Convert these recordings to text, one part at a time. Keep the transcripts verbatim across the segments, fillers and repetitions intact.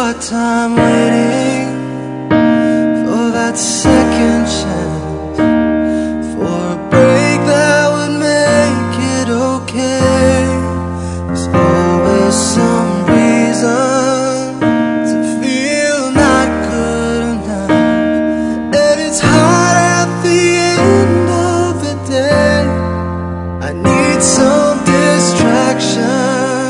hard time waiting for that second chance, for a break that would make it okay. There's always some reason to feel not good enough, and it's hard at the end of the day. I need some distraction.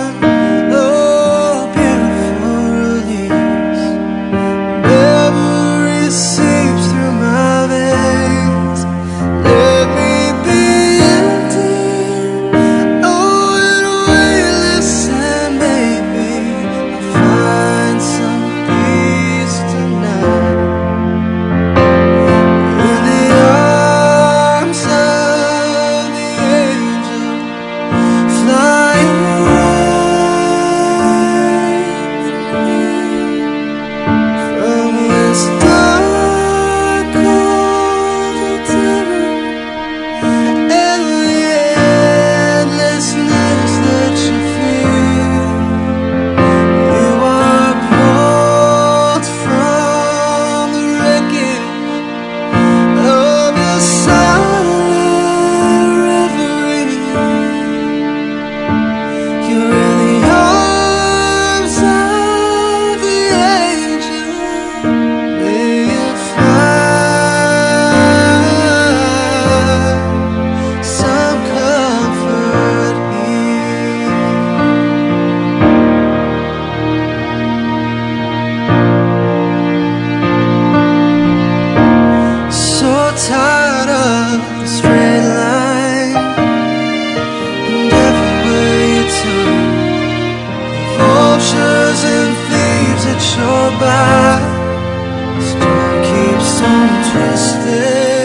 Tired of the straight line, and everywhere you turn, vultures and thieves at your back. The story keeps on twisted.